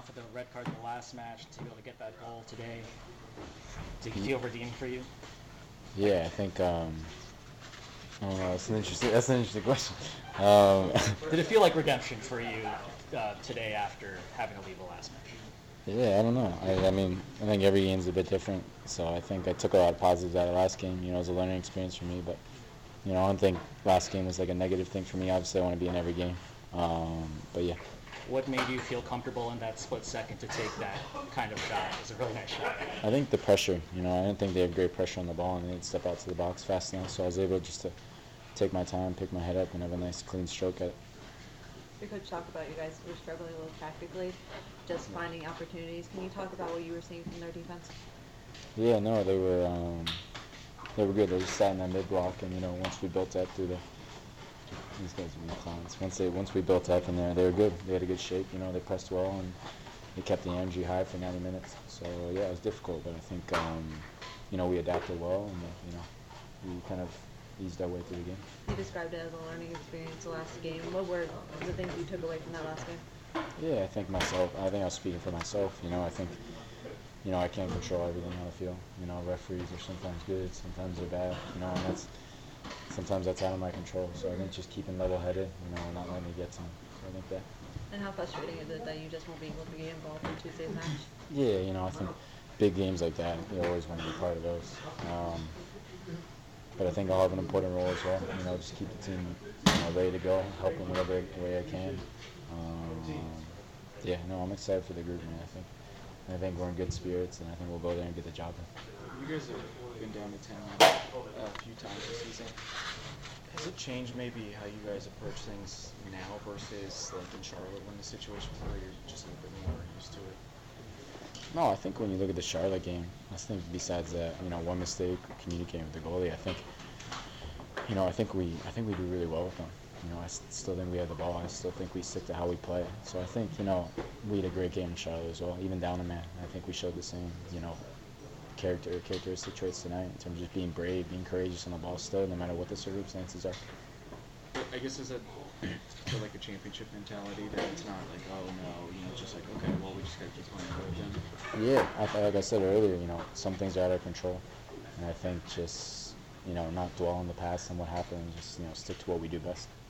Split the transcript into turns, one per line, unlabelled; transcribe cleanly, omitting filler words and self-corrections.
off with the red card in the last match to be able to get that goal today. Did it feel redeemed for you?
Yeah, I think. I don't know. That's an interesting question.
Did it feel like redemption for you today after having to leave the last match?
Yeah, I don't know. I mean, I think every game's a bit different. So I think I took a lot of positives out of last game. You know, it was a learning experience for me. But you know, I don't think last game was like a negative thing for me. Obviously, I want to be in every game. But yeah.
What made you feel comfortable in that split second to take that kind of shot? It was a really nice shot.
I think the pressure. You know, I didn't think they had great pressure on the ball, and they didn't step out to the box fast enough. So I was able just to take my time, pick my head up, and have a nice clean stroke at it.
Your coach talked about you guys were struggling a little tactically, just finding opportunities. Can you talk about what you were seeing from their defense?
Yeah, no, they were good. They just sat in that mid block, and you know, once we built up through these guys are clowns. Once we built up in there, they were good. They had a good shape. You know, they pressed well and they kept the energy high for 90 minutes. So yeah, it was difficult, but I think you know, we adapted well, and you know, we kind of eased our way through the game.
You described it as a learning experience the last game. What were the things you took away from that last game?
Yeah, I think I was speaking for myself. You know, I think, you know, I can't control everything on the field. You know, referees are sometimes good, sometimes they're bad. You know, and sometimes that's out of my control. So I think just keeping level-headed, you know, and not letting it get to me. So I think that.
And how frustrating is it that you just won't be able to get involved in Tuesday's match?
Yeah, you know, I think big games like that, you always want to be part of those. But I think I'll have an important role as well. You know, just keep the team, you know, ready to go, help in whatever way I can. Yeah, no, I'm excited for the group, man. I think we're in good spirits, and I think we'll go there and get the job done.
You guys have been down to 10 a few times this season. Has it changed maybe how you guys approach things now versus like in Charlotte when the situation where you're just a little bit more used to it?
No, I think when you look at the Charlotte game, I think besides that, you know, one mistake communicating with the goalie, I think we do really well with them. You know, I still think we have the ball. I still think we stick to how we play. So I think, you know, we had a great game in Charlotte as well, even down a man. I think we showed the same, you know, characteristic traits tonight in terms of just being brave, being courageous on the ball still, no matter what the circumstances are.
I guess is that like a championship mentality that it's not like, oh no, you know, just like, okay, well, we just got to keep playing with them.
Yeah, like I said earlier, you know, some things are out of control. And I think just, you know, not dwell on the past and what happened, just, you know, stick to what we do best.